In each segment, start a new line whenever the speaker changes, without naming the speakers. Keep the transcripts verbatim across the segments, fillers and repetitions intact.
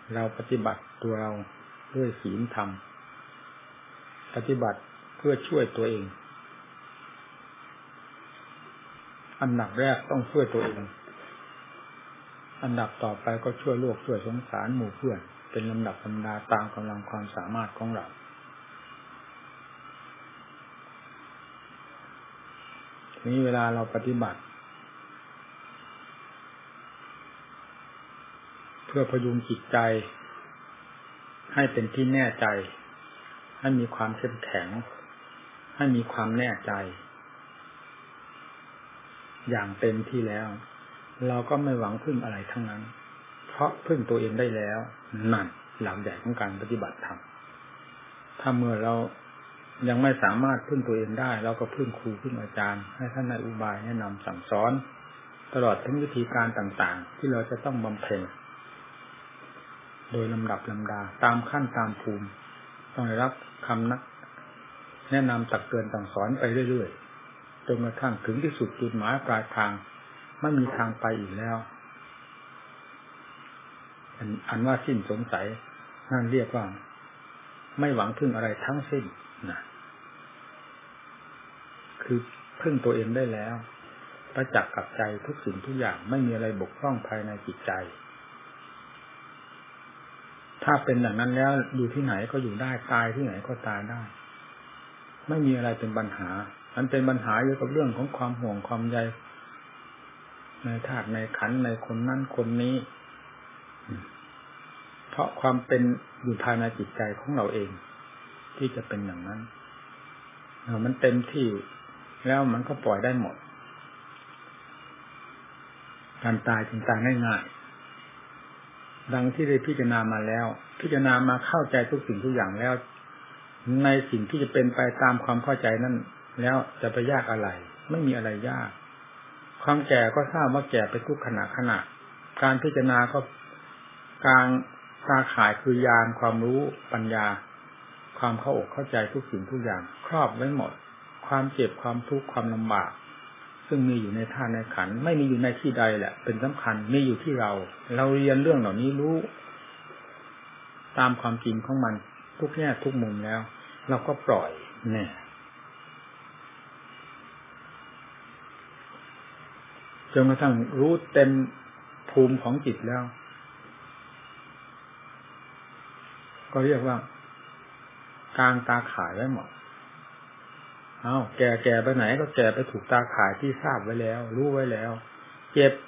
เราปฏิบัติตัวเราด้วยศีลธรรมปฏิบัติเพื่อช่วยตัวเองอันดับแรกต้องช่วยตัวเองอันดับต่อไปก็ช่วยโลกช่วยสงสารหมู่เพื่อนเป็นลำดับลำดาตามกำลังความสามารถของเราทีนี้เวลาเราปฏิบัติเพื่อพยุงจิตใจให้เป็นที่แน่ใจให้มีความเข้มแข็งให้มีความแน่ใจอย่างเต็มที่แล้วเราก็ไม่หวังพึ่งอะไรทั้งนั้นเพราะพึ่งตัวเองได้แล้วนั่นหลักใหญ่ของการปฏิบัติธรรมถ้าเมื่อเรายังไม่สามารถพึ่งตัวเองได้เราก็พึ่งครูพึ่งอาจารย์ให้ท่านในอุบายแนะนำสั่งสอนตลอดทั้งวิธีการต่างๆที่เราจะต้องบำเพ็ญโดยลำดับลำดาตามขั้นตามภูมิต้องได้รับคำนักแนะนำตักเตือนสั่งสอนไปเรื่อยๆจนกระทั่งถึงที่สุดจุดหมายปลายทางไม่มีทางไปอีกแล้วอันว่าสิ้นสงสัยนั่นเรียกว่าไม่หวังพึ่งอะไรทั้งสิ้นนะคือพึ่งตัวเองได้แล้วประจักษ์กับใจทุกสิ่งทุกอย่างไม่มีอะไรบกพร่องภายในจิตใจถ้าเป็นอย่างนั้นแล้วอยู่ที่ไหนก็อยู่ได้ตายที่ไหนก็ตายได้ไม่มีอะไรเป็นปัญหามันเป็นปัญหาเกี่ยวกับเรื่องของความห่วงความใยในธาตุในขันธ์ในคนนั้นคนนี้เพราะความเป็นอยู่ภายในจิตใจของเราเองที่จะเป็นอย่างนั้นมันเต็มที่แล้วมันก็ปล่อยได้หมดการตายจึงตายง่ายๆดังที่ได้พิจารณามาแล้วพิจารณามาเข้าใจทุกสิ่งทุกอย่างแล้วในสิ่งที่จะเป็นไปตามความเข้าใจนั้นแล้วจะไปยากอะไรไม่มีอะไรยากความแก่ก็ทราบว่าแก่ไปทุกขณะขณะการพิจารณาก็กลางตาข่ายคือญาณความรู้ปัญญาความเข้าอกเข้าใจทุกสิ่งทุกอย่างครอบไว้หมดความเจ็บความทุกข์ความลำบากซึ่งมีอยู่ในธาตุในขันธ์ไม่มีอยู่ในที่ใดแหละเป็นสำคัญมีอยู่ที่เราเราเรียนเรื่องเหล่านี้รู้ตามความจริงของมันทุกแง่ทุกมุมแล้วเราก็ปล่อยเนี่ยจนกระทั่งรู้เต็มภูมิของจิตแล้วก็เรียกว่ากลางตาข่ายไว้หมดเอ้าแก่ๆไปไหนก็แก่ไปถูกตาข่ายที่ทราบไว้แล้วรู้ไว้แล้วเจ็บ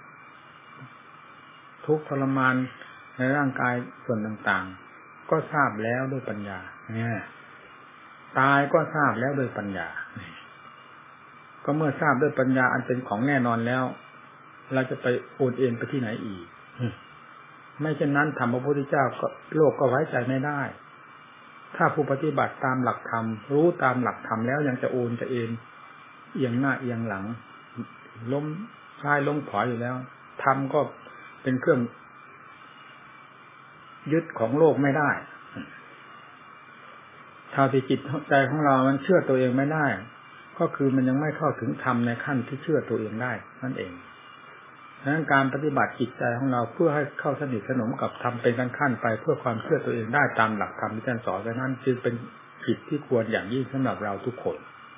ทุกข์ทรมานในร่างกายส่วนต่างๆก็ทราบแล้วด้วยปัญญาเนี่ยตายก็ทราบแล้วด้วยปัญญาก็เมื่อทราบด้วยปัญญาอันเป็นของแน่นอนแล้วเราจะไปโอนเอ็นไปที่ไหนอีกไม่เช่นนั้นธรรมพระพุทธเจ้าก็โลกก็ไว้ใจไม่ได้ถ้าผู้ปฏิบัติตามหลักธรรมรู้ตามหลักธรรมแล้วยังจะโอนจะเอ็นเอียงหน้าเอียงหลังล้มซ้ายล้มขวาอยู่แล้วธรรมก็เป็นเครื่องยึดของโลกไม่ได้ถ้าที่จิตใจของเรามันเชื่อตัวเองไม่ได้ก็คือมันยังไม่เข้าถึงธรรมในขั้นที่เชื่อตัวเองได้นั่นเองดังนั้นการปฏิบัติจิตใจของเราเพื่อให้เข้าสนิทสนมกับธรรมเป็นขั้นๆไปเพื่อความเชื่อตัวเองได้ตามหลักธรรมที่ท่านสอนไว้นั้นจึงเป็นกิจที่ควรอย่างยิ่งสำหรับเราทุกคน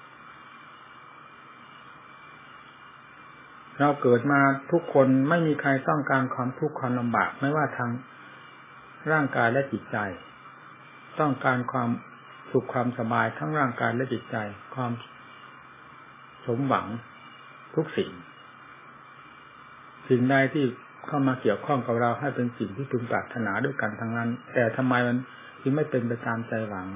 เราเกิดมาทุกคนไม่มีใครต้องการความทุกข์ความลำบากไม่ว่าทางร่างกายและจิตใจต้องการความสุขความสบายทั้งร่างกายและจิตใจความสมหวังทุกสิ่งสิ่งใดที่เข้ามาเกี่ยวข้องกับเราให้เป็นสิ่งที่พึงปรารถนาด้วยกันทั้งนั้นแต่ทำไมมันจึงไม่เป็นไปตามใจหวัง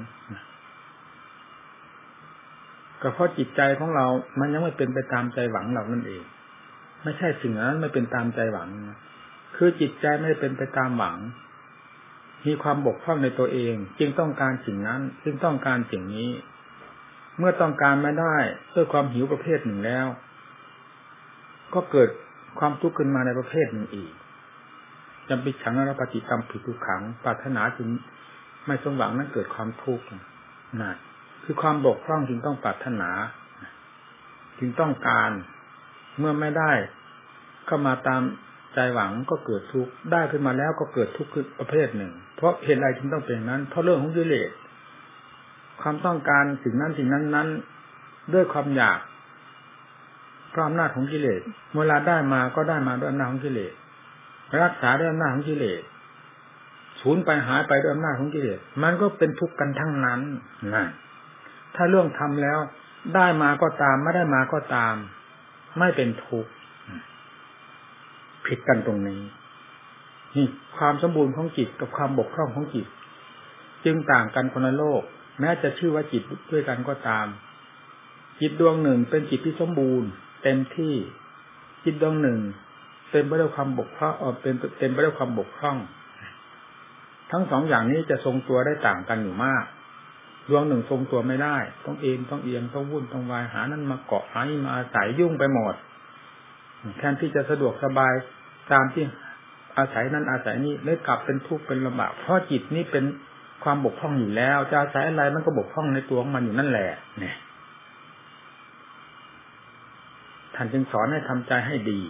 ก็เพราะจิตใจของเรามันยังไม่เป็นไปตามใจหวังเรานั่นเองไม่ใช่สิ่งนั้นไม่เป็นตามใจหวังคือจิตใจไม่เป็นไปตามหวังมีความบกพร่องในตัวเองจึงต้องการสิ่งนั้นจึงต้องการสิ่งนี้เมื่อต้องการไม่ได้ด้วยความหิวประเภทหนึ่งแล้วก็เกิดความทุกข์ขึ้นมาในประเภทหนึ่งอีกจำปิฉังนรปฏิกรรมผิดทุกขังปรารถนาจึงไม่สมหวังนั้นเกิดความทุกข์นั่นคือความบกพร่องจึงต้องปรารถนาจึงต้องการเมื่อไม่ได้เข้ามาตามใจหวังก็เกิดทุกข์ได้ขึ้นมาแล้วก็เกิดทุกข์ประเภทหนึ่งเพราะเหตุอะไรจึงต้องเป็นนั้นเพราะเรื่องของกิเลสความต้องการสิ่งนั้นสิ่งนั้นนั้นด้วยความอยากเพราะอำนาจของกิเลสเวลาได้มาก็ได้มาด้วยอำนาจของกิเลสรักษาด้วยอำนาจของกิเลสสูญไปหายไปด้วยอำนาจของกิเลสมันก็เป็นทุกข์กันทั้งนั้นนะถ้าเรื่องทำแล้วได้มาก็ตามไม่ได้มาก็ตามไม่เป็นทุกข์ผิดกันตรงนี้นี่ความสมบูรณ์ของจิตกับความบกพร่องของจิตจึงต่างกันคนละโลกแม้จะชื่อว่าจิตด้วยกันก็ตามจิตดวงหนึ่งเป็นจิตที่สมบูรณ์เต็มที่จิตดวงหนึ่งเต็มไปด้วยความบกพร่องเออเป็นเต็มไปด้วยความบกพร่องทั้งสองอย่างนี้จะทรงตัวได้ต่างกันอยู่มากดวงหนึ่งทรงตัวไม่ได้ต้องเอ็นต้องเอียงต้องวุ่นต้องวายหานั้นมาเกาะหานี้มาอาศัยยุ่งไปหมดแทนที่จะสะดวกสบายตามที่อาศัยนั้นอาศัยนี้เลยกลับเป็นทุกข์เป็นลำบากเพราะจิตนี้เป็นความบกพร่องอยู่แล้วจะอาศัยอะไรมันก็บกพร่องในตัวของมันอยู่นั่นแหละเนี่ยท่านจึงสอนให้ทำใจให้ดี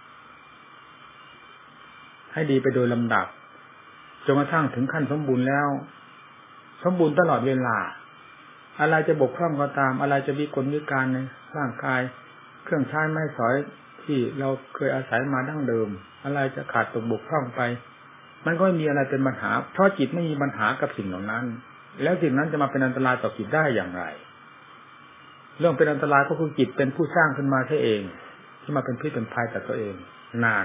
ให้ดีไปโดยลำดับจนกระทั่งถึงขั้นสมบูรณ์แล้วสมบูรณ์ตลอดเวลาอะไรจะบกพร่องก็ตามอะไรจะวิกลวิการในร่างกายเครื่องใช้ไม้สอยที่เราเคยอาศัยมาดั้งเดิมอะไรจะขาดตกบกพร่องไปมันก็ไม่มีอะไรเป็นปัญหาเพราะจิตไม่มีปัญหากับสิ่งเหล่านั้นแล้วสิ่งนั้นจะมาเป็นอันตรายต่อจิตได้อย่างไรเรื่องเป็นอันตรายก็คือจิตเป็นผู้สร้างขึ้นมาเองที่มาเป็นพิษเป็นภัยต่อตัวเองนาน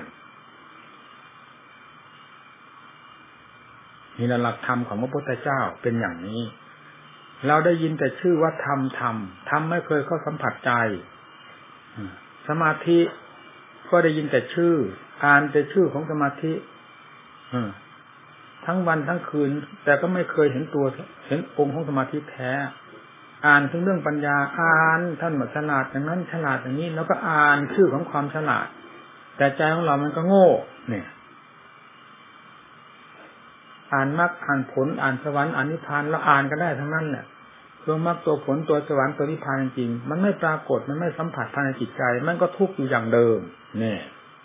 นี่หลักธรรมของพระพุทธเจ้าเป็นอย่างนี้เราได้ยินแต่ชื่อว่าธรรมธรรมธรรมไม่เคยเข้าสัมผัสใจสมาธิก็ได้ยินแต่ชื่ออ่านแต่ชื่อของสมาธิทั้งวันทั้งคืนแต่ก็ไม่เคยเห็นตัวเห็นองค์ของสมาธิแท้อ่านถึงเรื่องปัญญาอ่านท่านบอกฉลาดอย่างนั้นฉลาดอย่างนี้แล้วก็อ่านชื่อของความฉลาดแต่ใจของเรามันก็โง่เนี่ยอ่านมรรคอ่านผลอ่านสวรรค์อ่านนิพพานแล้วอ่านก็ได้ทั้งนั้นแหละตัวมรรคตัวผลตัวสวรรค์ตัวนิพพานจริงๆมันไม่ปรากฏมันไม่สัมผัสภายในจิตใจมันก็ทุกข์อยู่อย่างเดิมเนี่ย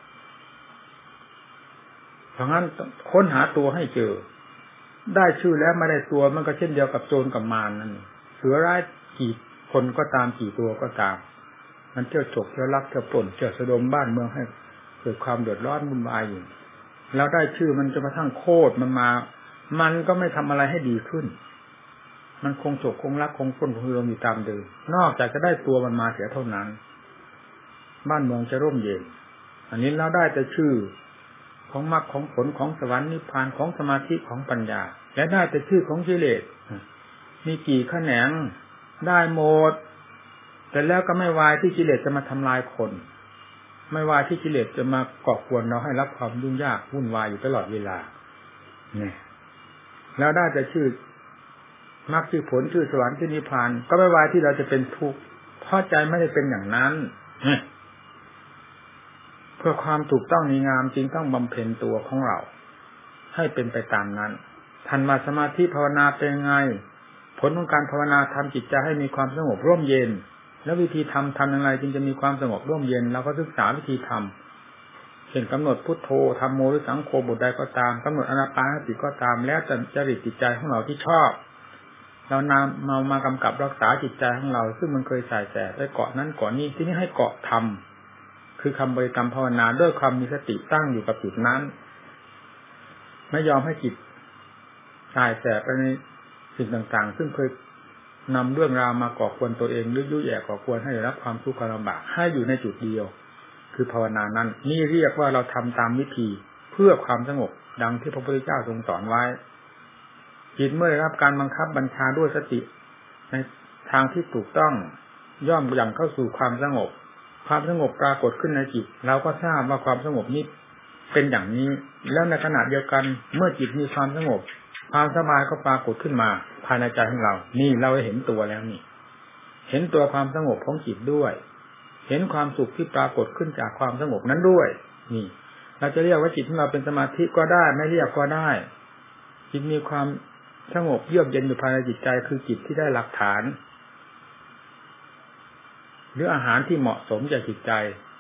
เพราะงั้นค้นหาตัวให้เจอได้ชื่อแล้วไม่ได้ตัวมันก็เช่นเดียวกับโจรกับมารนั่นเสือร้ายกี่คนก็ตามกี่ตัวก็ตามมันเที่ยวฉกเที่ยวลักเที่ยวปล้นเที่ยวสะดมบ้านเมืองให้เกิดความเดือดร้อนวุ่นวายอยู่แล้วได้ชื่อมันจนกระทั่งโคตรมันมามันก็ไม่ทำอะไรให้ดีขึ้นมันคงฉกคงลักคงปล้นคงลงอยู่ตามเดิมนอกจากจะได้ตัวมันมาเสียเท่านั้นบ้านเมืองจะร่มเย็นอันนี้เราได้แต่ชื่อของมรรคของผลของสวรรค์นิพพานของสมาธิของปัญญาและได้แต่ชื่อของกิเลสมีกี่แขนงได้หมดแต่แล้วก็ไม่วายที่กิเลสจะมาทำลายคนไม่วายที่กิเลสจะมาก่อกวนเราให้รับความยุ่งยากวุ่นวายอยู่ตลอดเวลาเนี่ยแล้วได้แต่ชื่อมรรคชื่อผลชื่อสวรรค์ชื่อนิพพานก็ไม่วายที่เราจะเป็นทุกข์เพราะใจไม่ได้เป็นอย่างนั้นเพื่อความถูกต้องดีงามจริงต้องบำเพ็ญตัวของเราให้เป็นไปตามนั้นทันมาสมาธิภาวนาเป็นไงผลของการภาวนาทำจิตใจให้มีความสงบร่มเย็นแล้ววิธีทำทำอย่างไรจึงจะมีความสงบร่มเย็นเราก็ศึกษาวิธีทำเช่นกำหนดพุทโธธัมโมหรือสังโฆบทใดก็ตามกำหนดอานาปานสติก็ตามแล้วแต่จริตจิตใจของเราที่ชอบเรานำมามากำกับรักษาจิตใจของเราซึ่งมันเคยสายแสไปเกาะนั้นเกาะนี้ที่นี้ให้เกาะธรรมคือคำบริกรรมภาวนาด้วยความมีสติตั้งอยู่กับจิตนั้นไม่ยอมให้จิตสายแสไปในสิ่งต่างๆซึ่งเคยนำเรื่องราวมาก่อควรตัวเองหรือยุ่ยแย่ก่อควรให้ได้รับความทุกข์ความลำบากให้อยู่ในจุดเดียวคือภาวนานั้นนี่เรียกว่าเราทำตามวิธีเพื่อความสงบดังที่พระพุทธเจ้าทรงสอนไว้จิตเมื่อได้รับการบังคับบัญชาด้วยสติในทางที่ถูกต้องย่อมยังเข้าสู่ความสงบความสงบปรากฏขึ้นในจิตเราก็ทราบว่าความสงบนี้เป็นอย่างนี้แล้วในขณะเดียวกันเมื่อจิตมีความสงบความสบายก็ปรากฏขึ้นมาภายในใจของเรานี่เราเห็นตัวแล้วนี่เห็นตัวความสงบของจิตด้วยเห็นความสุขที่ปรากฏขึ้นจากความสงบนั้นด้วยนี่เราจะเรียกว่าจิตของเราเป็นสมาธิก็ได้ไม่เรียกก็ได้จิตมีความสงบเยือกเย็นอยู่ภายในจิตใจคือจิตที่ได้หลักฐานหรืออาหารที่เหมาะสมแก่จิตใจ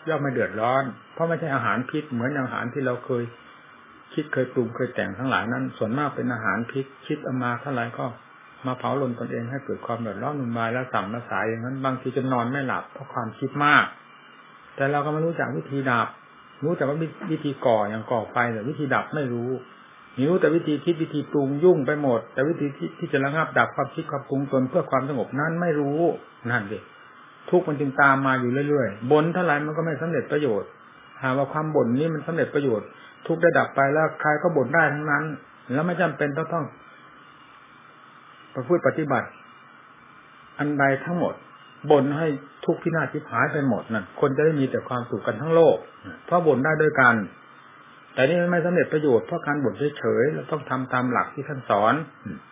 ย่อมไม่เดือดร้อนเพราะไม่ใช่อาหารพิษเหมือนอาหารที่เราเคยคิดเคยปรุงเคยแต่งทั้งหลายนั้นส่วนมากเป็นอาหารพิษคิดเอามาเท่าไรก็มาเผาลนตนเองให้เกิดความเดือดร้อนวุ่นวายและสัมละสายอย่างนั้นบางทีจะนอนไม่หลับเพราะความคิดมากแต่เราก็ไม่รู้จักวิธีดับรู้แต่ว่าวิธีก่ออย่างก่อไฟแต่วิธีดับไม่รู้รู้แต่วิธีคิดวิธีปรุงยุ่งไปหมดแต่วิธีที่ที่จะระงับดับความคิดความปรุงตนเพื่อความสงบนั้นไม่รู้นั่นดิทุกข์มันจึงตามมาอยู่เรื่อยๆบ่นเท่าไหร่มันก็ไม่สำเร็จประโยชน์หากว่าความบ่นนี้มันสำเร็จประโยชน์ทุกข์ได้ดับไปแล้วใครก็บ่นได้ทั้งนั้นแล้วไม่จำเป็นต้องต้องประพฤติปฏิบัติอันใดทั้งหมดบ่นให้ทุกข์พินาศทิพย์หายไปหมดนั่นคนจะได้มีแต่ความสุขกันทั้งโลกเพราะบ่นได้ด้วยกันแต่นี่ไม่สำเร็จประโยชน์เพราะการบ่นเฉยๆเราต้องทำตามหลักที่ท่านสอน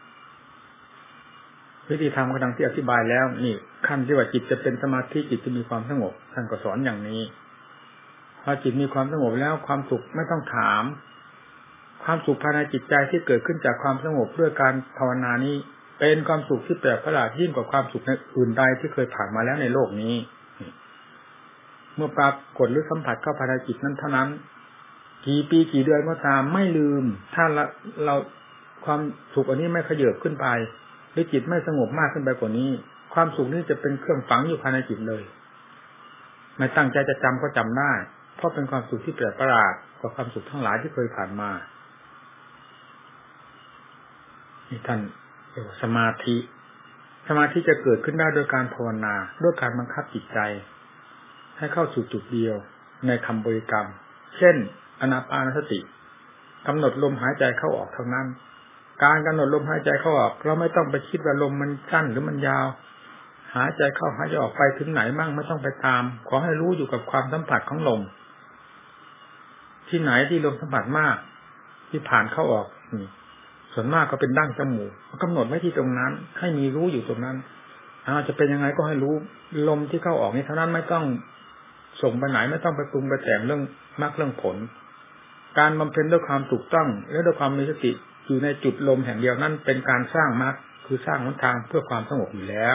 วิธีทำก็ดังที่อธิบายแล้วนี่ขั้นที่ว่าจิตจะเป็นสมาธิจิตจะมีความสงบท่านก็สอนอย่างนี้พอจิตมีความสงบแล้วความสุขไม่ต้องถามความสุขภายในจิตใจที่เกิดขึ้นจากความสงบด้วยการภาวนานี้เป็นความสุขที่แปลกประหลาดยิ่งกว่าความสุขในอื่นใดที่เคยผ่านมาแล้วในโลกนี้เมื่อปรากฏหรือสัมผัสเข้าภายในจิตนั้นเท่านั้นกี่ปีกี่เดือนก็ตามไม่ลืมถ้าเราเราความสุขอันนี้ไม่ขยับขึ้นไปหรือจิตไม่สงบมากขึ้นไปกว่านี้ความสุขนี้จะเป็นเครื่องฝังอยู่ภายในจิตเลยไม่ตั้งใจจะจำก็จำได้เพราะเป็นความสุขที่แปลกประหลาดกว่าความสุขทั้งหลายที่เคยผ่านมานี่ท่านเรียกว่าสมาธิสมาธิจะเกิดขึ้นได้โดยการภาวนาด้วยการบังคับจิตใจให้เข้าสู่จุดเดียวในคำบริกรรมเช่นอานาปานสติกำหนดลมหายใจเข้าออกเท่านั้นการกำหนดลมหายใจเข้าออกเราไม่ต้องไปคิดว่าลมมันสั้นหรือมันยาวหายใจเข้าหายใจออกไปถึงไหนมั่งไม่ต้องไปตามขอให้รู้อยู่กับความสัมผัสของลมที่ไหนที่ลมสัมผัสมากที่ผ่านเข้าออกนี่ส่วนมากก็เป็นดั้งจมูกกำหนดไว้ที่ตรงนั้นให้มีรู้อยู่ตรงนั้นอาจจะเป็นยังไงก็ให้รู้ลมที่เข้าออกนี่เท่านั้นไม่ต้องส่งไปไหนไม่ต้องไปปรุงไปแต่งเรื่องมรรคเรื่องผลการบำเพ็ญด้วยความถูกต้องและด้วยความมีสติอยู่ในจุดลมแห่งเดียวนั้นเป็นการสร้างมรรคคือสร้างหนทางเพื่อความสงบอยู่แล้ว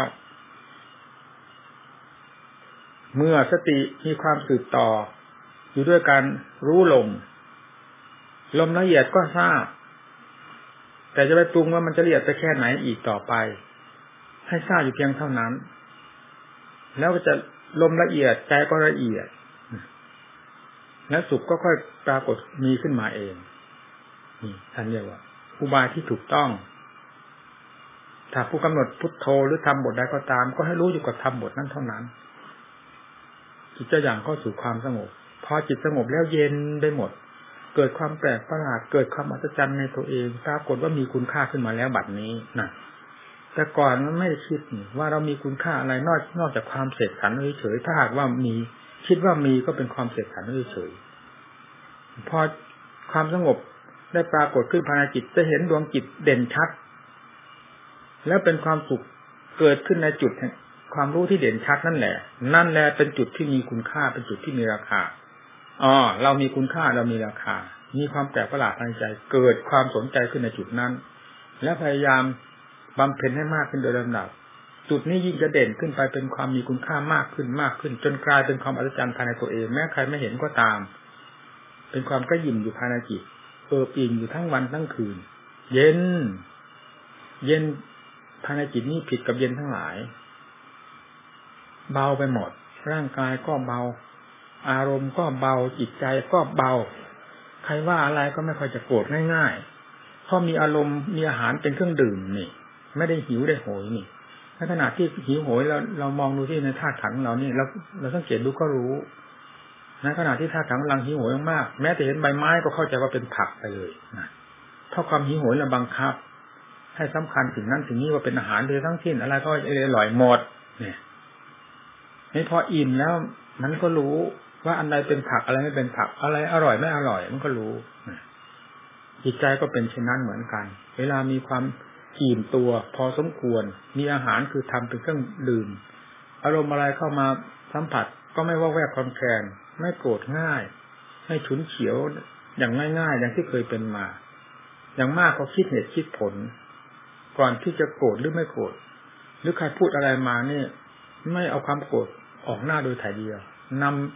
เมื่อสติมีความสืบต่ออยู่ด้วยการรู้ลมลมละเอียดก็ทราบแต่จะไปปรุงว่ามันจะละเอียดไปแค่ไหนอีกต่อไปให้ทราบอยู่เพียงเท่านั้นแล้วก็จะลมละเอียดใจก็ละเอียดแล้วสุขก็ค่อยปรากฏมีขึ้นมาเองนี่ท่านเรียกว่าอุบายที่ถูกต้องถ้าผู้กำหนดพุทโธหรือทำบทใดก็ตามก็ให้รู้อยู่กับทำบทนั้นเท่านั้นจิตจะอย่างเข้าสู่ความสงบพอจิตสงบแล้วเย็นได้หมดเกิดความแปลกประหลาดเกิดความอัศจรรย์ในตัวเองปรากฏว่ามีคุณค่าขึ้นมาแล้วบัดนี้นะแต่ก่อนมันไม่ได้คิดว่าเรามีคุณค่าอะไรนอกนอกจากความเสกสรรเฉยๆถ้าหากว่ามีคิดว่ามีก็เป็นความเสกสรรเฉยๆพอความสงบได้ปรากฏขึ้นภายในจิตจะเห็นดวงจิตเด่นชัดแล้วเป็นความสุขเกิดขึ้นในจุดความรู้ที่เด่นชัดนั่นแหละนั่นแหละเป็นจุดที่มีคุณค่าเป็นจุดที่มีราคาอ๋อเรามีคุณค่าเรามีราคามีความแปลกประหลาดในใจเกิดความสนใจขึ้นในจุดนั้นและพยายามบำเพ็ญให้มากขึ้นโดยลำดับจุดนี้ยิ่งจะเด่นขึ้นไปเป็นความมีคุณค่ามากขึ้นมากขึ้นจนกลายเป็นความอัศจรรย์ภายในตัวเองแม้ใครไม่เห็นก็ตามเป็นความกระยิ่มอยู่ภายในจิตเอิบอิ่มอยู่ทั้งวันทั้งคืนเย็นเย็นภายในจิตนี้ผิดกับเย็นทั้งหลายเบาไปหมดร่างกายก็เบาอารมณ์ก็เบาจิตใจก็เบาใครว่าอะไรก็ไม่ค่อยจะโกรธง่ายๆเพราะมีอารมณ์มีอาหารเป็นเครื่องดื่มนี่ไม่ได้หิวได้โหยนี่ในขณะที่หิวโหยเราเรามองดูที่ในธาตุขันธ์เรานี่เราเราสังเกตดูก็รู้ในขณะที่ธาตุขันธ์กำลังหิวโหยมากแม้แต่เห็นใบไม้ก็เข้าใจว่าเป็นผักไปเลยนะเพราะความหิวโหยเราบังคับให้สำคัญถึงนั้นถึงนี้ว่าเป็นอาหารโดยทั้งสิ้นอะไรก็อร่อยหมดเนี่ยไม่พออิ่มแล้วมันก็รู้ว่าอันใดเป็นผักอะไรไม่เป็นผักอะไรอร่อยไม่อร่อยมันก็รู้จิตใจก็เป็นเช่นนั้นเหมือนกันเวลามีความอิ่มตัวพอสมควรมีอาหารคือทำเป็นเครื่องดื่มอารมณ์อะไรเข้ามาสัมผัสก็ไม่ว่าแวกความแค้นไม่โกรธง่ายไม่ฉุนเฉียวอย่างง่ายๆอย่างที่เคยเป็นมาอย่างมากก็คิดเหตุคิดผลก่อนที่จะโกรธหรือไม่โกรธหรือใครพูดอะไรมานี่ไม่เอาความโกรธออกหน้าโดยถ่ายเดียวนำ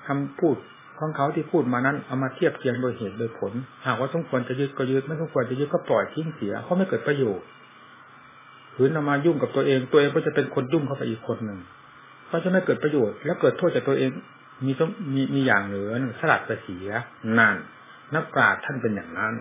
คำพูดของเขาที่พูดมานั้นเอามาเทียบเคียงโดยเหตุโดยผลหากว่าสมควรจะยึดก็ยึดไม่สมควรจะยึดก็ปล่อยทิ้งเสียเพราะไม่เกิดประโยชน์หืนเอามายุ่งกับตัวเองตัวเองก็จะเป็นคนยุ่งเข้าไปอีกคนหนึ่งก็จะไม่เกิดประโยชน์แล้วเกิดโทษจากตัวเองมีมีมีอย่างเหลือสลัดไปเสียนั่นนักปราชญ์ท่านเป็นอย่างนั้น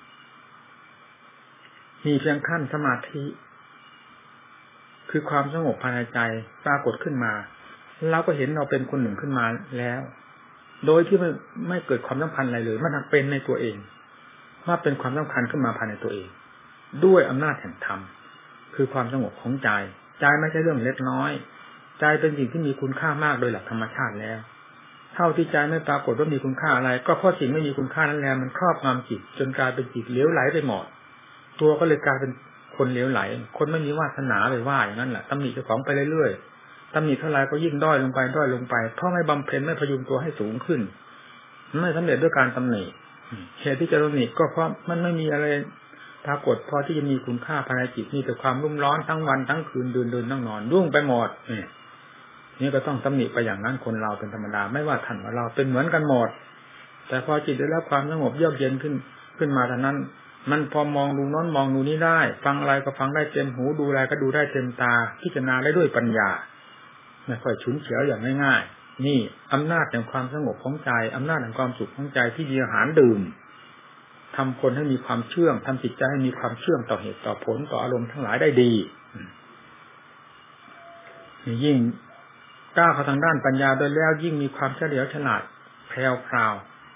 มีเพียงขั้นสมาธิคือความสงบภายในใจปรากฏขึ้นมาเราก็เห็นเราเป็นคนหนึ่งขึ้นมาแล้วโดยที่ไม่ไม่เกิดความสำคัญอะไรเลยมันเป็นในตัวเองว่าเป็นความสำคัญขึ้นมาภายในตัวเองด้วยอำนาจแห่งธรรมคือความสงบของใจใจไม่ใช่เรื่องเล็กน้อยใจเป็นสิ่งที่มีคุณค่ามากโดยหลักธรรมชาติแล้วเท่าที่ใจไม่ปรากฏว่ามีคุณค่าอะไรก็เพราะสิ่งไม่มีคุณค่านั้นแหละมันครอบงำจิตจนกลายเป็นจิตเหลวไหลไปหมดตัวก็เลยกลายเป็นคนเหลวไหลคนไม่มีวาสนาไปว่าอย่างนั้นแหละตำหนิเจ้าของไปเรื่อยๆตำหนิเท่าไรก็ยิ่งด้อยลงไปด้อยลงไปเพราะไม่บำเพ็ญไม่พยุงตัวให้สูงขึ้นไม่สำเร็จด้วยการตำหนิเหตุที่จะตำหนิก็เพราะมันไม่มีอะไรปรากฏพอที่จะมีคุณค่าภายในจิตมีแต่ความรุ่มร้อนทั้งวันทั้งคืนเดินเดินนั่งนอนรุ่งไปหมดนี่ก็ต้องตำหนิไปอย่างนั้นคนเราเป็นธรรมดาไม่ว่าท่านว่าเราเป็นเหมือนกันหมดแต่พอจิตได้รับความสงบเยือกเย็นขึ้นขึ้นมาเท่านั้นมันพอมองดูโน้นมองดูนี้ได้ฟังอะไรก็ฟังได้เต็มหูดูอะไรก็ดูได้เต็มตาพิจารณาได้ด้วยปัญญาไม่ค่อยฉุนเฉียวอย่างง่ายๆนี่อำนาจแห่งความสงบของใจอำนาจแห่งความสุขของใจที่มีอาหารดื่มทำคนให้มีความเชื่องทำจิตใจให้มีความเชื่องต่อเหตุต่อผลต่ออารมณ์ทั้งหลายได้ดียิ่งก้าวเข้าทางด้านปัญญาโดยแล้วยิ่งมีความเฉลียวฉลาดแพรวพราว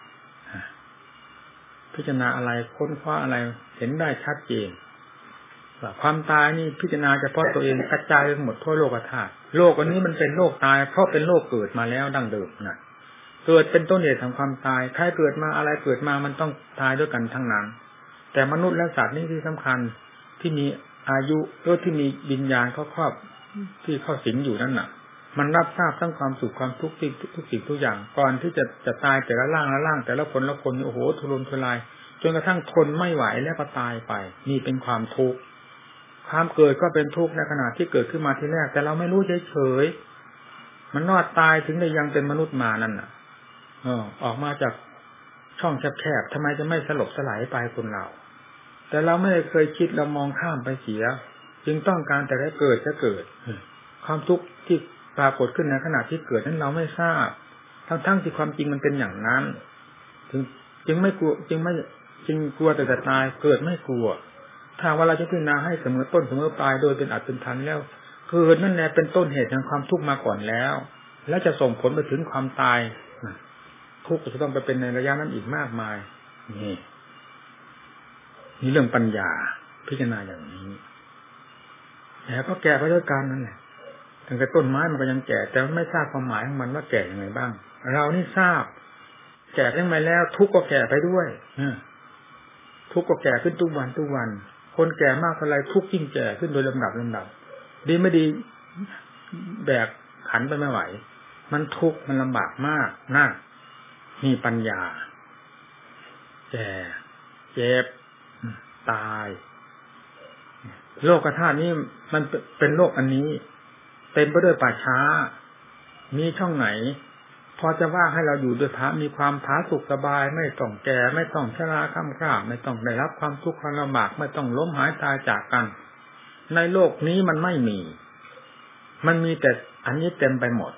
พิจารณาอะไรค้นคว้าอะไรเห็นได้ชัดเจนว่าความตายนี่พิจารณาเฉพาะตัวเองกระจายไปหมดทั่วโลกธาตุโลกอันนี้มันเป็นโลกตายเพราะเป็นโลกเกิดมาแล้วดั้งเดิมนะเกิดเป็นต้นเหตุของความตายใครเกิดมาอะไรเกิดมามันต้องตายด้วยกันทั้งนั้นแต่มนุษย์และสัตว์นี่ที่สำคัญที่มีอายุหรือที่มีวิญญาณเขาครอบที่เข้าสิงอยู่นั่นน่ะมันรับทราบทั้งความสุขความทุกข์ทุกสิ่งทุกอย่างก่อนที่จะจะตายแต่ละร่างละร่างแต่ละคนละคนโอ้โหทุรนทุรายจนกระทั่งทนไม่ไหวแล้วก็ตายไปนี่เป็นความทุกข์ความเกิดก็เป็นทุกข์ในขณะที่เกิดขึ้นมาทีแรกแต่เราไม่รู้เฉยๆมันนอดตายถึงได้ยังเป็นมนุษย์มานั่นน่ะเออออกมาจากช่องแคบๆทำไมจะไม่สลบสลายไปคนเราแต่เราไม่เคยคิดเรามองข้ามไปเสียจึงต้องการแต่ได้เกิดจะเกิดความทุกข์ที่ปรากฏขึ้นในขณะที่เกิดนั้นเราไม่ทราบทั้งๆที่ความจริงมันเป็นอย่างนั้นถึงจึงไม่กลัวจึงไม่จึงกลัวแต่จะตายเกิดไม่กลัวถ้าว่าเราจะพิจารณาให้เสมอต้นเสมอปลายโดยเป็นอัตเป็นทันแล้วเกิดนั่นแหละเป็นต้นเหตุแห่งความทุกข์มาก่อนแล้วและจะส่งผลไปถึงความตายทุกข์จะต้องไปเป็นในระยะนั้นอีกมากมายนี่นี่เรื่องปัญญาพิจารณาอย่างนี้แต่ก็แก่ไปด้วยกันนั่นแหละถึงแต่ต้นไม้มันก็ยังแก่แต่ไม่ทราบความหมายของมันว่าแก่ยังไงบ้างเรานี่ทราบแก่ยังไงแล้วทุกข์ก็แก่ไปด้วยทุกข์ก็แก่ขึ้นทุกวันทุกวันคนแก่มากเท่าไรทุกข์ยิ่งแก่ขึ้นโดยลำดับลำดับดีไม่ดีแบกขันไปไม่ไหวมันทุกข์มันลำบากมากน่ามีปัญญาแก่เจ็บตายโลกธาตุนี้มันเป็นโลกอันนี้เต็มไปด้วยป่าช้ามีช่องไหนพอจะว่าให้เราอยู่ด้วยพระมีความผาสุกสบายไม่ต้องแก่ไม่ต้องชราค่ำคร่าไม่ต้องได้รับความทุกข์ความลำบากไม่ต้องล้มหายตายจากกันในโลกนี้มันไม่มีมันมีแต่อันนี้เต็มไปหมด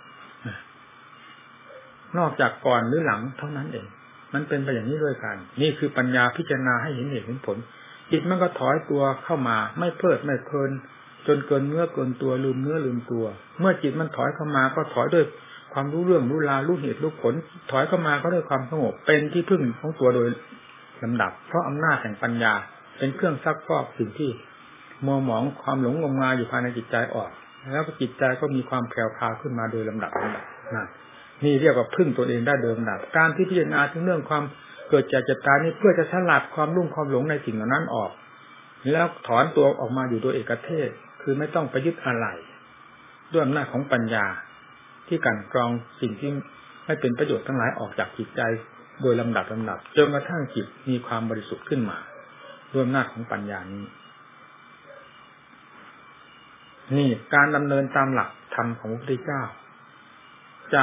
นอกจากก่อนหรือหลังเท่านั้นเองมันเป็นไปอย่างนี้ด้วยกันนี่คือปัญญาพิจารณาให้เห็นเหตุเห็นผลจิตมันก็ถอยตัวเข้ามาไม่เพลิดไม่เพลินจนเกินเนื้อเกินตัวลืมเนื้อลืมตัวเมื่อจิตมันถอยเข้ามาก็ถอยด้วยความรู้เรื่องรู้ราวรู้เหตุรู้ผลถอยเข้ามาก็ด้วยความสงบเป็นที่พึ่งของตัวโดยลำดับเพราะอำนาจแห่งปัญญาเป็นเครื่องซักฟอกสิ่งที่มัวหมองความหลงงมงายอยู่ภายในจิตใจออกแล้วจิตใจก็มีความแผ่วพราวขึ้นมาโดยลำดับลำดับนั่นนี่เรียกว่าพึ่งตัวเองได้โดยลำดับการที่พิจารณาถึงเรื่องความเกิดจากเจตนานี้เพื่อจะสลัดความรุ่มความหลงในสิ่งเหล่านั้นออกแล้วถอนตัวออกมาอยู่โดยเอกเทศคือไม่ต้องไปยึดอะไรด้วยอำนาจของปัญญาที่กลั่นกรองสิ่งที่ไม่เป็นประโยชน์ทั้งหลายออกจากจิตใจโดยลำดับลำดับจนกระทั่งจิตมีความบริสุทธิ์ขึ้นมาด้วยอำนาจของปัญญานี้นี่การดำเนินตามหลักธรรมของพระพุทธเจ้าจะ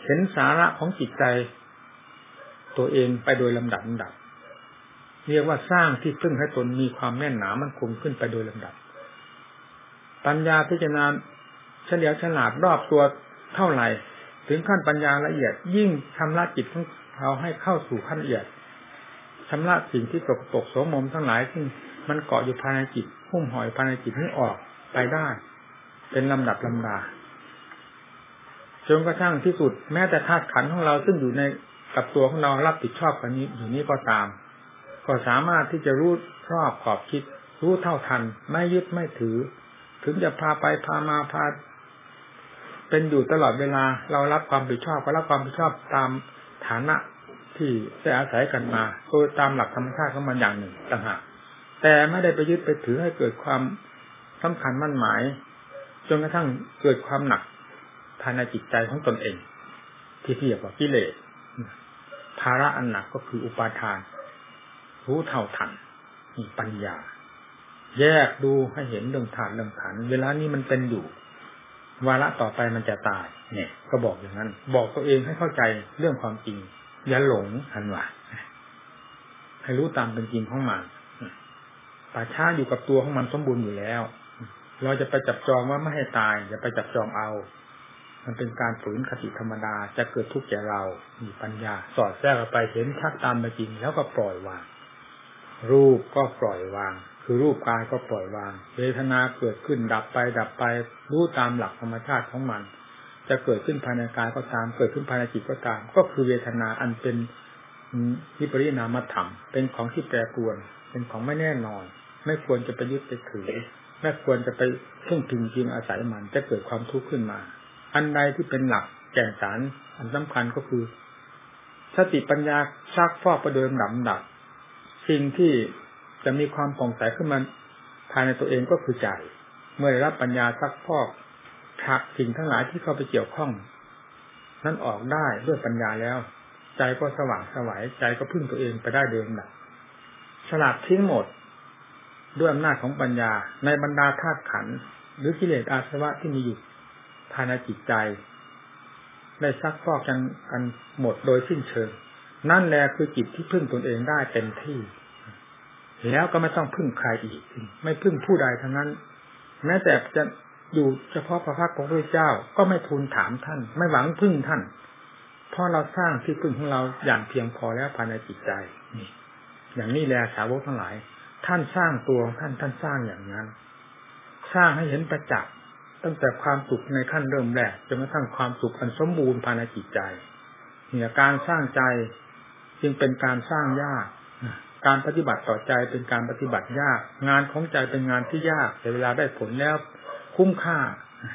เห็นสาระของจิตใจตัวเองไปโดยลำดับลำดับเรียกว่าสร้างที่พึ่งให้ตนมีความแน่นหนามั่นคงขึ้นไปโดยลำดับปัญญาพิจารณาเฉลียวฉลาดรอบตัวเท่าไหร่ถึงขั้นปัญญาละเอียดยิ่งชำระจิตของเราให้เข้าสู่ขั้นละเอียดชำระสิ่งที่ตกตกโสมมทั้งหลายซึ่งมันเกาะอยู่ภายในจิตหุ้มห่อยภายในจิตให้ออกไปได้เป็นลำดับลำดาจนกระทั่งที่สุดแม้แต่ธาตุขันธ์ของเราซึ่งอยู่ในกับตัวของเรารับผิดชอบกันนี้อยู่นี้ก็ตามก็สามารถที่จะรู้รอบขอบคิดรู้เท่าทันไม่ยึดไม่ถือถึงจะพาไปพามาพาเป็นอยู่ตลอดเวลาเรารับความผิดชอบก็รับความผิดชอบตามฐานะที่ได้อาศัยกันมาโดยตามหลักธรรมชาติของมันอย่างหนึ่งต่างหากแต่ไม่ได้ไปยึดไปถือให้เกิดความสำคัญมั่นหมายจนกระทั่งเกิดความหนักภายในจิตใจของตนเองที่เรียกว่ากิเลสภาระอันหนักก็คืออุปาทานรู้เท่าทันมีปัญญาแยกดูให้เห็นเรื่องธาตุเรื่องขันธ์เวลานี้มันเป็นอยู่วาระต่อไปมันจะตายเนี่ยก็บอกอย่างนั้นบอกตัวเองให้เข้าใจเรื่องความจริงอย่าหลงหันว่าให้รู้ตามเป็นจริงของมันป่าช้าอยู่กับตัวของมันสมบูรณ์อยู่แล้วเราจะไปจับจองว่าไม่ให้ตายอย่าไปจับจองเอามันเป็นการฝืนคติธรรมดาจะเกิดทุกข์แก่เรามีปัญญาสอดแทรกไปเห็นชัดตามเป็นจริงแล้วก็ปล่อยวางรูปก็ปล่อยวางคือรูปกายก็ปล่อยวางเวทนาเกิดขึ้นดับไปดับไปรู้ตามหลักธรรมชาติของมันจะเกิดขึ้นภายในกายก็ตามเกิดขึ้นภายในจิตก็ตามก็คือเวทนาอันเป็นวิปริณามธรรมเป็นของที่แปรปรวนเป็นของไม่แน่นอนไม่ควรจะไปยึดไปถือไม่ควรจะไปพึ่งพิงพิงอาศัยมันจะเกิดความทุกข์ขึ้นมาอันใดที่เป็นหลักแก่นสารอันสำคัญก็คือสติปัญญาซักฟอกไปโดยลำดับสิ่งที่จะมีความผ่องใสขึ้นมาภายในตัวเองก็คือใจเมื่อได้รับปัญญาซักฟอกผลักสิ่งทั้งหลายที่เข้าไปเกี่ยวข้องนั้นออกได้ด้วยปัญญาแล้วใจก็สว่างไสวใจก็พึ่งตัวเองไปได้โดยลำดับสลัดทิ้งหมดด้วยอำนาจของปัญญาในบรรดาธาตุขันธ์หรือกิเลสอาสวะที่มีอยู่ภายในจิตใจได้ซักฟอกกันกันหมดโดยสิ้นเชิงนั่นแหละคือจิตที่พึ่งตนเองได้เต็มที่แล้วก็ไม่ต้องพึ่งใครอีกไม่พึ่งผู้ใดทั้งนั้นแม้แต่จะอยู่เฉพาะพระพักตร์ของพระเจ้าก็ไม่ทูลถามท่านไม่หวังพึ่งท่านเพราะเราสร้างที่พึ่งของเราอย่างเพียงพอแล้วภายในจิตใจนี่อย่างนี้แหละสาวกทั้งหลายท่านสร้างตัวท่านท่านสร้างอย่างนั้นสร้างให้เห็นประจักษ์ตั้งแต่ความสุขในขั้นเริ่มแรกจนกระทั่งความสุขอันสมบูรณ์ภายในจิตใจเนี่ยการสร้างใจจึงเป็นการสร้างยากการปฏิบัติต่อใจเป็นการปฏิบัติยากงานของใจเป็นงานที่ยากแต่เวลาได้ผลแล้วคุ้มค่า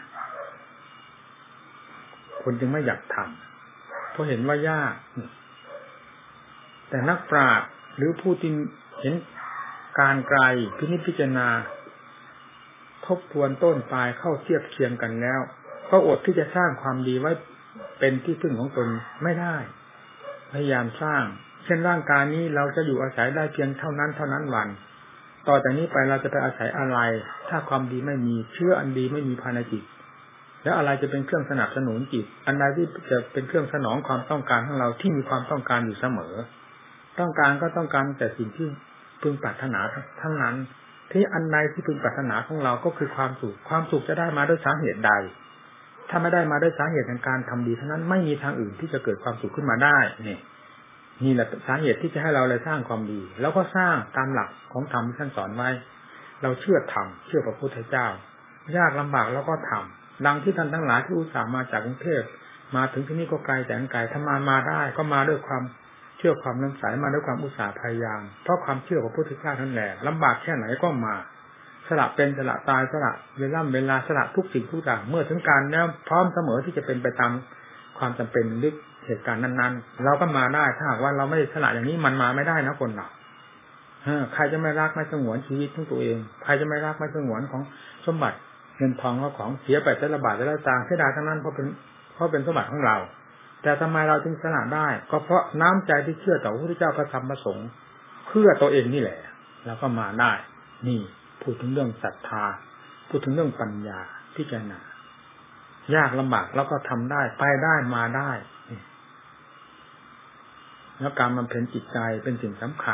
คนจึงไม่อยากทำเพราะเห็นว่ายากแต่นักปราชญ์หรือผู้ที่เห็นการไกลพินิจพิจารณาทบทวนต้นปลายเข้าเทียบเคียงกันแล้วก็อดที่จะสร้างความดีไว้เป็นที่พึ่งของตนไม่ได้พยายามสร้างเช่นร่างกายนี้เราจะอยู่อาศัยได้เพียงเท่านั้นเท่านั้นวันต่อจากนี้ไปเราจะไปอาศัยอะไรถ้าความดีไม่มีเชื่ออันดีไม่มีภายในจิตแล้วอะไรจะเป็นเครื่องสนับสนุนจิตอันใดที่จะเป็นเครื่องสนองความต้องการของเราที่มีความต้องการอยู่เสมอต้องการก็ต้องการแต่สิ่งที่พึงปรารถนาทั้งนั้นที่อันใดที่พึงปรารถนาของเราก็คือความสุขความสุขจะได้มาด้วยสาเหตุใดถ้าไม่ได้มาด้วยสาเหตุแห่งการทำดีเท่านั้นไม่มีทางอื่นที่จะเกิดความสุขขึ้นมาได้นี่นี่แหละสาเหตุที่จะให้เราเลยสร้างความดีแล้วก็สร้างตามหลักของธรรมที่ท่านสอนไว้เราเชื่อธรรมเชื่อพระพุทธเจ้ายากลำบากแล้วก็ทำดังที่ท่านทั้งหลายที่อุตส่าห์มาจากกรุงเทพมาถึงที่นี่ก็ไกลแต่ไกลถ้ามามาได้ก็มาด้วยความเชื่อความน้ำใสมาด้วยความอุตสาห์พยายามเพราะความเชื่อของพระพุทธเจ้านั่นแหละลำบากแค่ไหนก็มาสละเป็นสละตายสละเวลาเวลาสละทุกสิ่งทุกอย่างเมื่อถึงการแล้วพร้อมเสมอที่จะเป็นไปตามความจำเป็นหรือเหตุการณ์นั้นๆเราก็มาได้ถ้าหากว่าเราไม่ได้สละอย่างนี้มันมาไม่ได้นะคนเราใครจะไม่รักไม่สงวนชีวิตของตัวเองใครจะไม่รักไม่สงวนของสมบัติเงินทองและของเสียไปแต่ละบาทแต่ละสตางค์เสียดายทั้งนั้นเพราะเป็นเพราะเป็นสมบัติของเราแต่ทำไมเราจึงสละได้ก็เพราะน้ำใจที่เชื่อต่อพระพุทธเจ้าพระธรรมพระสงฆ์เพื่อตัวเองนี่แหละเราก็มาได้นี่พูดถึงเรื่องศรัทธาพูดถึงเรื่องปัญญาพิจารณายากลำบากแล้วก็ทำได้ไปได้มาได้แล้วการบำเพ็ญจิตใจเป็นสิ่งสำคัญ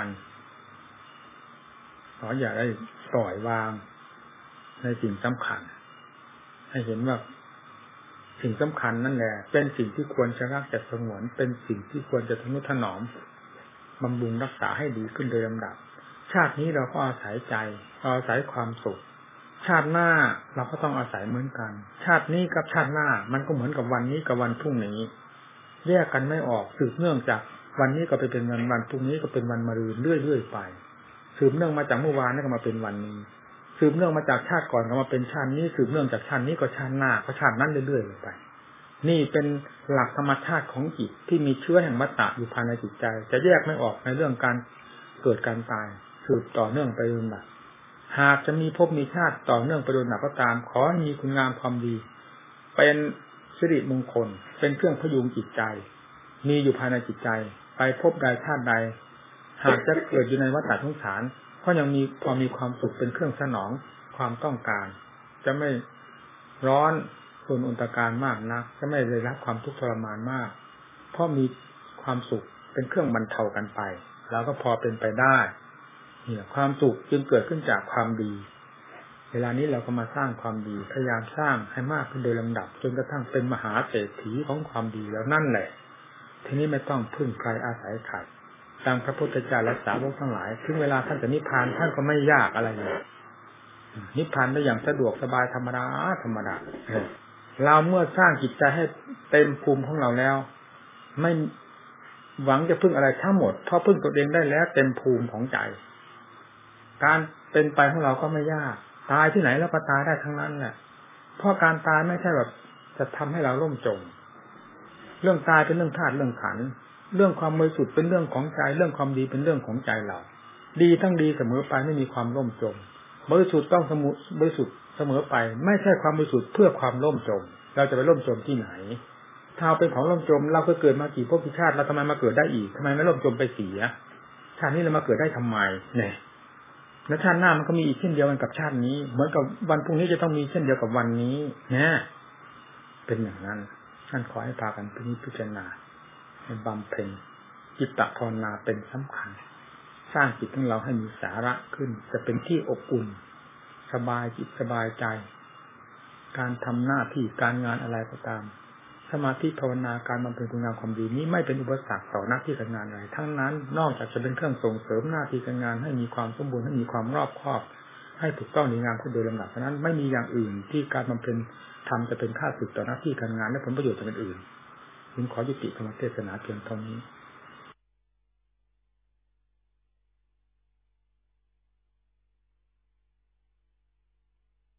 ขออย่าได้ปล่อยวางในสิ่งสำคัญให้เห็นว่าสิ่งสำคัญนั่นแหละเป็นสิ่งที่ควรจะรักจะสงวนเป็นสิ่งที่ควรจะทนุถนอมบำรุงรักษาให้ดีขึ้นโดยลำดับชาตินี้เราก็อาศัยใจอาศัยความสุขชาติหน้าเราก็ต้องอาศัยเหมือนกันชาตินี้กับชาติหน้ามันก็เหมือนกับวันนี้กับวันพรุ่งนี้แยกกันไม่ออกสืบเนื่องจากวันนี้ก็ไปเป็นวันวันพรุ่งนี้ก็เป็นวันมะรืนเรื่อยๆไปสืบเนื่องมาจากเมื่อวานนี่ก็มาเป็นวันนี้สืบเนื่องมาจากชาติก่อนก็มาเป็นชาตินี้สืบเนื่องจากชาตินี้ก็ชาติหน้าก็ชาตินั้นเรื่อยๆไปนี่เป็นหลักธรรมชาติของจิตที่มีเชื้อแห่งวัฏฏะอยู่ภายในจิตใจจะแยกไม่ออกในเรื่องการเกิดการตายสืบต่อเนื่องไปจนแบบหากจะมีภพมีชาติต่อเนื่องไปโดยหนักก็ตามขอให้มีคุณงามความดีเป็นสิริมงคลเป็นเครื่องพยุงจิตใจมีอยู่ภายในจิตใจไปพบใดชาติใดหากจะเกิดอยู่ในวัฏฏะสงสารก็ยังมีพอมีความสุขเป็นเครื่องสนองความต้องการจะไม่ร้อนทนอุนตการมากนักจะไม่ได้รับความทุกข์ทรมานมากเพราะมีความสุขเป็นเครื่องบรรเทากันไปแล้วก็พอเป็นไปได้เนี่ยความสุขจึงเกิดขึ้นจากความดีเวลานี้เราก็มาสร้างความดีพยายามสร้างให้มากขึ้นโดยลำดับจนกระทั่งเป็นมหาเศรษฐีของความดีแล้วนั่นแหละทีนี้ไม่ต้องพึ่งใครอาศัยใครตามพระพุทธเจ้าและสาวกทั้งหลายถึงเวลาท่านจะนิพพานท่านก็ไม่ยากอะไรเลยนิพพานได้อย่างสะดวกสบายธรรมดาธรรมดาเราเมื่อสร้างจิตใจให้เต็มภูมิของเราแล้วไม่หวังจะพึ่งอะไรทั้งหมดเพราะพึ่งตัวเองได้แล้วเต็มภูมิของใจการเป็นไปของเราก็ไม่ยากตายที่ไหนแล้วก็ตายได้ทั้งนั้นแหละเพราะการตายไม่ใช่แบบจะทำให้เราล่มจมเรื่องตายเป็นเรื่องธาตุเรื่องขันธ์เรื่องความบริสุทธิ์เป็นเรื่องของใจเรื่องความดีเป็นเรื่องของใจเราดีทั้งดีเสมอไปไม่มีความล่มจมบริสุทธิ์ต้องสมุบริสุทธิ์เสมอไปไม่ใช่ความบริสุทธิ์เพื่อความล่มจมเราจะไปล่มจมที่ไหนถ้าเป็นของล่มจมเราก็เกิดมากี่ภพกี่ชาติเราทำไมมาเกิดได้อีกทำไมไม่ล่มจมไปเสียชาตินี้เรามาเกิดได้ทำไมเนี่ยและชาติหน้ามันก็มีอีกเช่นเดียวกันกับชาตินี้เหมือนกับวันพรุ่งนี้จะต้องมีเช่นเดียวกับวันนี้นะเป็นอย่างนั้นท่านขอให้พากันพิจารณาบำเพ็ญจิตตภาวนาเป็นสำคัญสร้างจิตของเราให้มีสาระขึ้นจะเป็นที่อบอุ่นสบายจิตสบายใจการทำหน้าที่การงานอะไรก็ตามสมาธิภาวนาการบำเพ็ญคุณงามความดีนี้ไม่เป็นอุปสรรคต่อหน้าที่การงานอะไรทั้งนั้นนอกจากจะเป็นเครื่องส่งเสริมหน้าที่การงานให้มีความสมบูรณ์ให้มีความรอบคอบให้ถูกต้องดีงามขึ้นโดยลำดับฉะนั้นไม่มีอย่างอื่นที่การบำเพ็ญทำจะเป็นค่าศึกต่อหน้าที่การงานและผลประโยชน์จะเป็นอื่นจึงขอยุติธรรมเทศนาเพียงเท่านี้